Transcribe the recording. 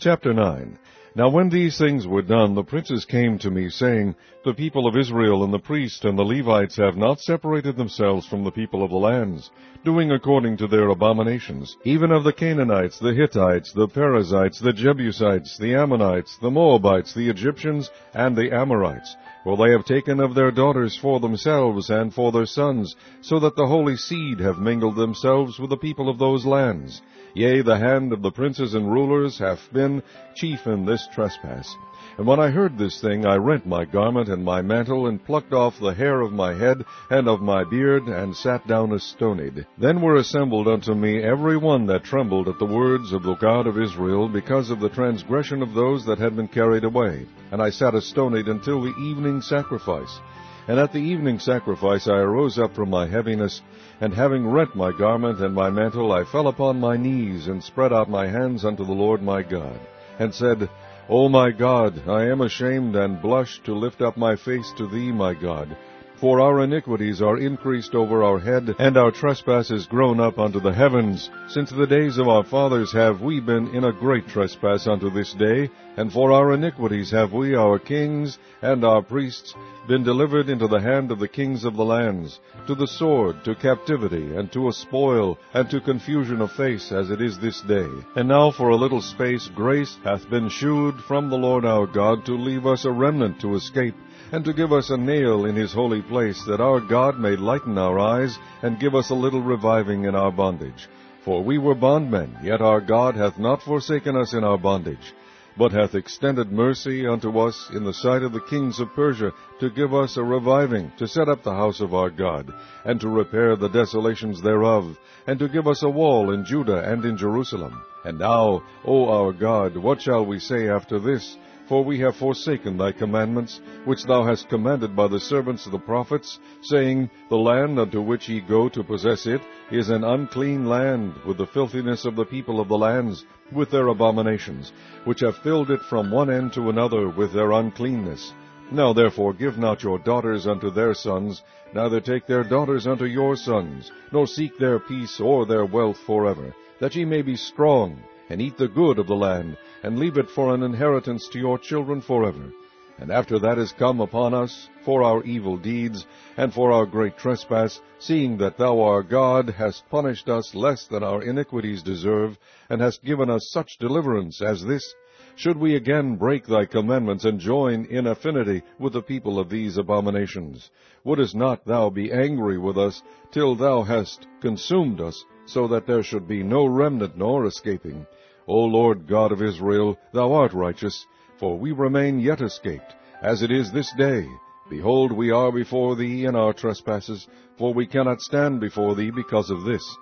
Chapter 9. Now when these things were done, the princes came to me, saying, The people of Israel and the priests and the Levites have not separated themselves from the people of the lands, doing according to their abominations, even of the Canaanites, the Hittites, the Perizzites, the Jebusites, the Ammonites, the Moabites, the Egyptians, and the Amorites. For they have taken of their daughters for themselves and for their sons, so that the holy seed have mingled themselves with the people of those lands. Yea, the hand of the princes and rulers hath been chief in this trespass. And when I heard this thing, I rent my garment and my mantle, and plucked off the hair of my head and of my beard, and sat down astonied. Then were assembled unto me every one that trembled at the words of the God of Israel, because of the transgression of those that had been carried away. And I sat astonied until the evening sacrifice. And at the evening sacrifice I arose up from my heaviness, and having rent my garment and my mantle, I fell upon my knees, and spread out my hands unto the Lord my God, and said, O my God, I am ashamed and blush to lift up my face to thee, my God. For our iniquities are increased over our head, and our trespasses grown up unto the heavens. Since the days of our fathers have we been in a great trespass unto this day, and for our iniquities have we, our kings and our priests, been delivered into the hand of the kings of the lands, to the sword, to captivity, and to a spoil, and to confusion of face, as it is this day. And now for a little space grace hath been shewed from the Lord our God, to leave us a remnant to escape, and to give us a nail in his holy place, that our God may lighten our eyes, and give us a little reviving in our bondage. For we were bondmen, yet our God hath not forsaken us in our bondage, but hath extended mercy unto us in the sight of the kings of Persia, to give us a reviving, to set up the house of our God, and to repair the desolations thereof, and to give us a wall in Judah and in Jerusalem. And now, O our God, what shall we say after this? For we have forsaken thy commandments, which thou hast commanded by the servants of the prophets, saying, The land unto which ye go to possess it is an unclean land, with the filthiness of the people of the lands, with their abominations, which have filled it from one end to another with their uncleanness. Now therefore give not your daughters unto their sons, neither take their daughters unto your sons, nor seek their peace or their wealth forever, that ye may be strong, and eat the good of the land, and leave it for an inheritance to your children forever. And after that is come upon us, for our evil deeds, and for our great trespass, seeing that thou, our God, hast punished us less than our iniquities deserve, and hast given us such deliverance as this, should we again break thy commandments, and join in affinity with the people of these abominations? Wouldest not thou be angry with us, till thou hast consumed us, so that there should be no remnant nor escaping? O Lord God of Israel, thou art righteous, for we remain yet escaped, as it is this day. Behold, we are before thee in our trespasses, for we cannot stand before thee because of this.